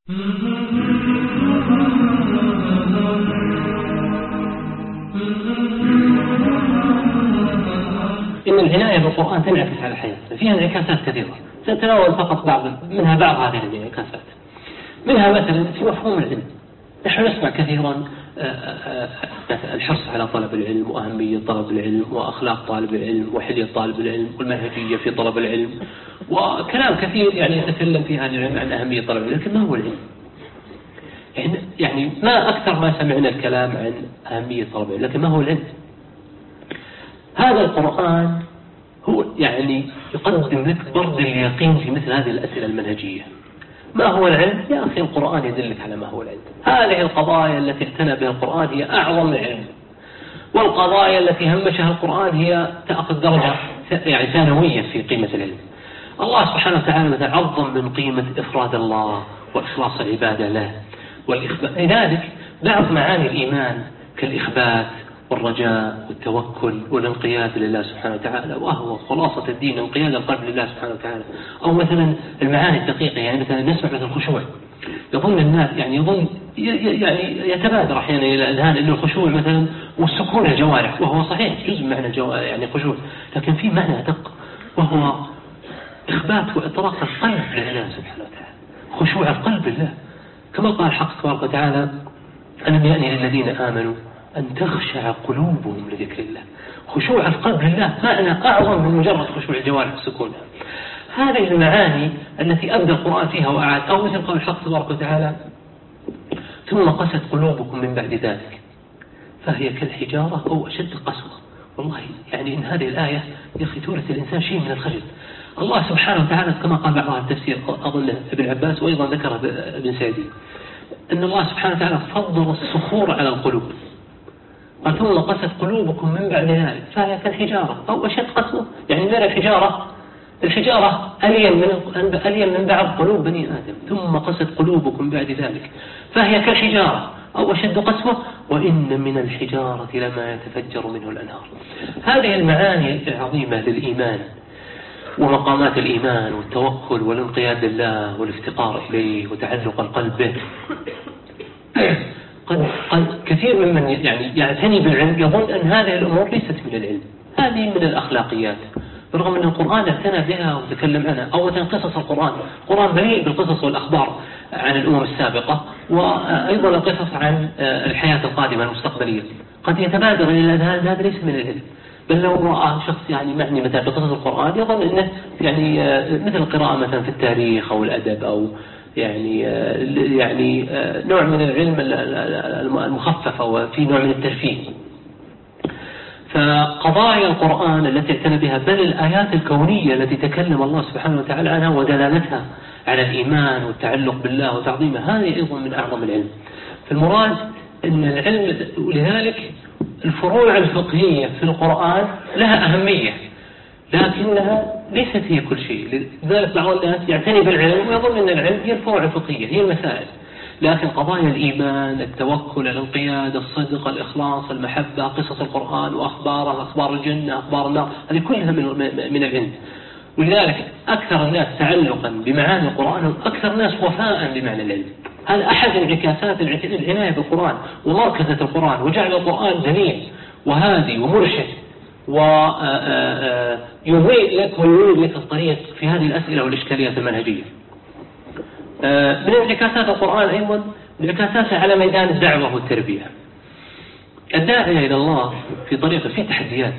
إن العناية بالقرآن تنعكس على الحياة، فيها انعكاسات كثيرة، سنتناول فقط بعض هذه الانعكاسات. منها مثلا في مفهوم العلم، نحن نسمع كثيرا الحرص على طلب العلم وأهمية طلب العلم وأخلاق طالب العلم وحلية طالب العلم والمنهجية في طلب العلم، وكلام كثير يتكلم في هذا العلم عن أهمية طلب العلم. لكن ما هو العلم؟ يعني ما أكثر ما سمعنا الكلام عن أهمية طلب العلم، لكن ما هو العلم؟ هذا القرآن هو يقدم لك برد اليقين في مثل هذه الأسئلة المنهجية. ما هو العلم؟ يا أخي القرآن يدلك على ما هو العلم. هذه القضايا التي اعتنى بها القرآن هي أعظم العلم، والقضايا التي همشها القرآن هي تأخذ درجة ثانوية في قيمة العلم. الله سبحانه وتعالى مثلا عظم من قيمة إفراد الله وإخلاص العبادة له والإخبات. لذلك بعض معاني الإيمان كالإخبات والرجاء والتوكل والانقياد لله سبحانه وتعالى، وهو خلاصة الدين انقياد القلب لله سبحانه وتعالى. أو مثلا المعاني الدقيقة، مثلا نسمع مثل الخشوع، يظن الناس يتبادر أحيانا إلى الأذهان أن الخشوع مثلا والسكون الجوارح، وهو صحيح جزء معنى خشوع، لكن في معنى أدق وهو إخبات وإطراق القلب لله سبحانه وتعالى، خشوع القلب لله، كما قال الحق تبارك وتعالى: ألم يأن للذين آمنوا أن تخشع قلوبهم لذكر الله. خشوع القلب لله معنى أعظم من مجرد خشوع الجوارح والسكون. هذه المعاني التي أبدى القرآن فيها وأعاد، أو مثل قول الحق تبارك وتعالى: ثم قست قلوبكم من بعد ذلك فهي كالحجارة أو أشد قسوة. والله إن هذه الآية يا أخي تورث الإنسان شيء من الخجل. الله سبحانه وتعالى كما قال بعضها التفسير، أظن ابن عباس وأيضا ذكر ابن سعدي، أن الله سبحانه وتعالى فضل الصخور على القلوب، قال: ثم قست قلوبكم من بعد ذلك فهي كالحجارة أو أشد قسوة. نرى الحجارة ألين من بعض قلوب بني آدم. ثم قست قلوبكم بعد ذلك فهي كالحجارة أو أشد قسوة وإن من الحجارة لما يتفجر منه الأنهار. هذه المعاني العظيمة للإيمان ومقامات الإيمان والتوكل والانقياد لله والافتقار إليه وتعلق القلب به، قد كثير ممن يعتني بالعلم يظن أن هذه الأمور ليست من العلم، هذه من الأخلاقيات، برغم أن القرآن اعتنى بها وتكلم عنها. أو قصص القرآن مليء بالقصص والأخبار عن الأمم السابقة، وأيضا القصص عن الحياة القادمة المستقبلية. قد يتبادر إلى هذا ليس من العلم، بل لو رأى شخص معني مثلا بقصص القرآن يظن أنه مثل القراءة مثلا في التاريخ أو الأدب، أو نوع من العلم المخفف، وفي نوع من الترفيه. فقضايا القرآن التي اعتنى بها، بل الآيات الكونية التي تكلم الله سبحانه وتعالى عنها ودلالتها على الإيمان والتعلق بالله وتعظيمه، هذه أيضا من أعظم العلم. فالمراد أن العلم، ولذلك الفروع الفقهية في القرآن لها أهمية، لكنها ليست هي كل شيء. لذلك بعض الناس يعتني بالعلم ويظن أن العلم هي الفروع الفقهية، هي المسائل، لكن قضايا الإيمان، التوكل، الانقياد، الصدق، الإخلاص، المحبة، قصص القرآن وأخباره، أخبار الجنة، أخبار النار، هذه كلها من العلم. ولذلك أكثر الناس تعلقا بمعاني القرآن هم أكثر الناس وفاء بمعنى العلم. هذا أحد انعكاسات العناية بالقرآن ومركزة القرآن، وجعل القرآن دليل وهادي ومرشد ويضيء لك ويريد لك الطريق في هذه الأسئلة والإشكاليات المنهجية. من انعكاسات القرآن أيضا انعكاساتها على ميدان الدعوة والتربية. الداعية إلى الله في طريقة في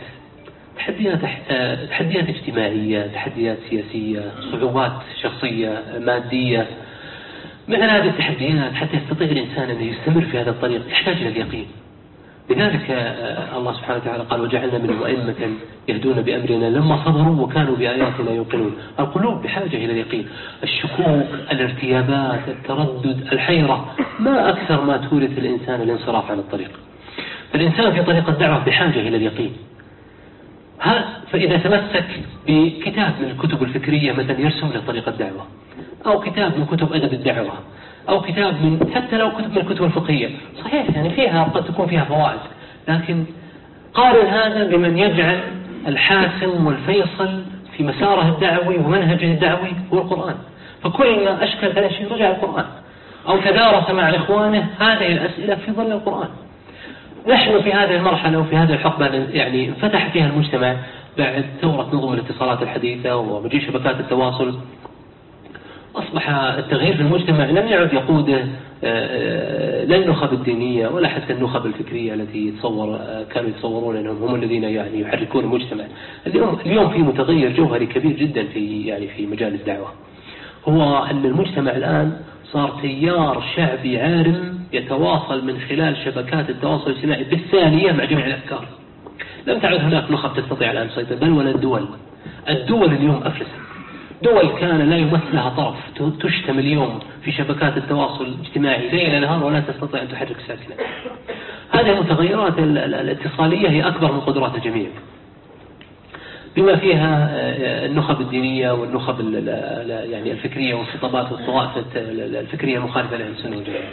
تحديات اجتماعية، تحديات سياسية، صعوبات شخصية مادية. مثل هذه التحديات حتى يستطيع الإنسان أن يستمر في هذا الطريق يحتاج إلى اليقين. لذلك الله سبحانه وتعالى قال: وجعلنا منهم أئمة يهدون بأمرنا لما صبروا وكانوا بآياتنا يوقنون. القلوب بحاجة إلى اليقين. الشكوك، الارتيابات، التردد، الحيرة، ما أكثر ما تورث الإنسان الانصراف عن الطريق. فالإنسان في طريق الدعوة بحاجة إلى اليقين. فإذا تمسك بكتاب من الكتب الفكرية مثلا يرسم لطريق الدعوة، أو كتاب من كتب أدب الدعوة، أو كتاب حتى لو كتب من الكتب الفقهية، صحيح فيها قد تكون فيها فوائد، لكن قارن هذا بمن يجعل الحاسم والفيصل في مساره الدعوي ومنهجه الدعوي هو القرآن. فكل ما أشكل هذا الشيء رجع القرآن. أو تدارس مع إخوانه هذه الأسئلة في ظل القرآن. نحن في هذه المرحلة وفي هذه الحقبة يعني انفتح فيها المجتمع بعد ثورة نظم الاتصالات الحديثة ومجيء شبكات التواصل. أصبح التغيير في المجتمع لم يعد يقوده لا النخب الدينية ولا حتى النخب الفكرية التي كانوا يتصورون أنهم هم الذين يعني يحركون المجتمع. اليوم في متغير جوهري كبير جدا في مجال الدعوة، هو أن المجتمع الآن صار تيار شعبي عارم يتواصل من خلال شبكات التواصل الاجتماعي بالثانية مع جميع الأفكار. لم تعد هناك نخب تستطيع الآن تسيطر، بل ولا الدول اليوم أفلست. دول كان لا يمثلها طرف تشتم اليوم في شبكات التواصل الاجتماعي ليل نهار ولا تستطيع أن تحرك ساكنة. هذه المتغيرات الاتصالية هي أكبر من قدرات الجميع، بما فيها النخب الدينية والنخب يعني الفكرية والخطابات والطوائف الفكرية المخالفة لأهل السنة والجماعة.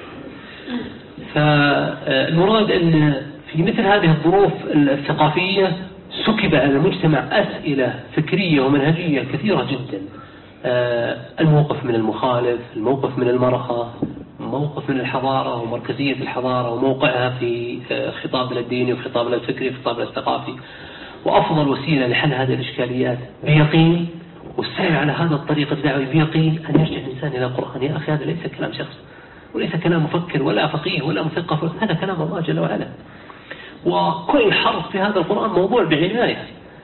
فالمراد أن في مثل هذه الظروف الثقافية سكب على المجتمع أسئلة فكرية ومنهجية كثيرة جدا. الموقف من المخالف، الموقف من المرأة، موقف من الحضارة ومركزية الحضارة وموقعها في خطابنا الديني وخطابنا الفكري وخطابنا الثقافي، وأفضل وسيلة لحل هذه الإشكاليات بيقين والسير على هذا الطريق الدعوي بيقين أن يرجع الإنسان إلى القرآن. يا أخي هذا ليس كلام شخص وليس كلام مفكر ولا فقيه ولا مثقف، هذا كلام الله جل وعلا. وكل حرف في هذا القرآن موضوع بعناية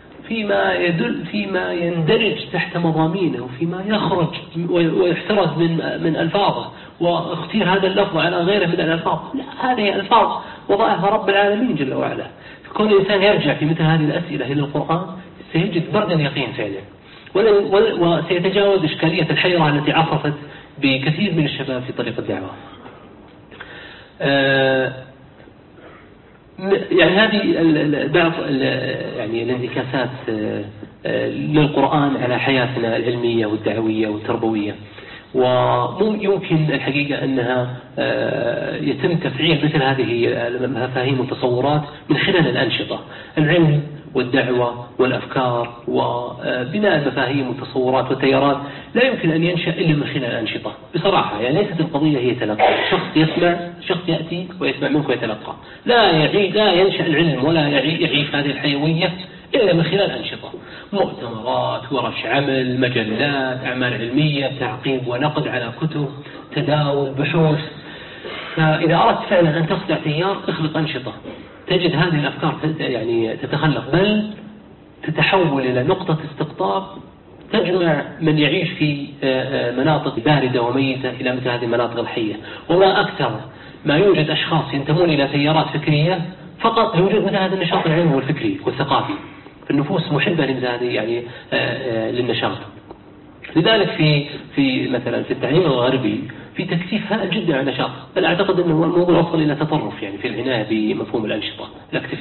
فيما يندرج تحت مضامينه وفيما يخرج ويحترز من ألفاظه، واختير هذا اللفظ على غيره من الألفاظ. لا، هذه ألفاظ وضعها رب العالمين جل وعلا. فكون الإنسان يرجع في مثل هذه الأسئلة إلى القرآن سيجد برد اليقين فعلا، وسيتجاوز إشكالية الحيرة التي عصفت بكثير من الشباب في طريق الدعوة. يعني هذه بعض يعني الانعكاسات للقرآن على حياتنا العلمية والدعوية والتربوية، ويمكن الحقيقة أنها يتم تفعيل مثل هذه المفاهيم والتصورات من خلال الأنشطة، العلم والدعوة والأفكار وبناء المفاهيم والتصورات والتيارات لا يمكن أن ينشأ إلا من خلال الأنشطة بصراحة. يعني ليست القضية هي تلقى، شخص يسمع، شخص يأتي ويسمع منك ويتلقى. لا ينشأ العلم ولا يعيش هذه الحيوية إلا من خلال أنشطة، مؤتمرات، ورش عمل، مجلات، أعمال علمية، تعقيب ونقد على كتب، تداول، بحوث. فإذا أردت فعلا أن تصنع تيار اخلق أنشطة، تجد هذه الأفكار يعني تتخلق، بل تتحول إلى نقطة استقطاب تجمع من يعيش في مناطق باردة وميتة إلى مثل هذه المناطق الحية. وما أكثر ما يوجد أشخاص ينتمون إلى تيارات فكرية فقط لوجود مثل هذا النشاط العلمي والفكري والثقافي، فالنفوس محبة لمثل هذه يعني للنشاط. لذلك في مثلا في التعليم الغربي في تكثيف هائل جدا على النشاط، بل أعتقد أنه الموضوع وصل إلى تطرف يعني في العناية بمفهوم الأنشطة.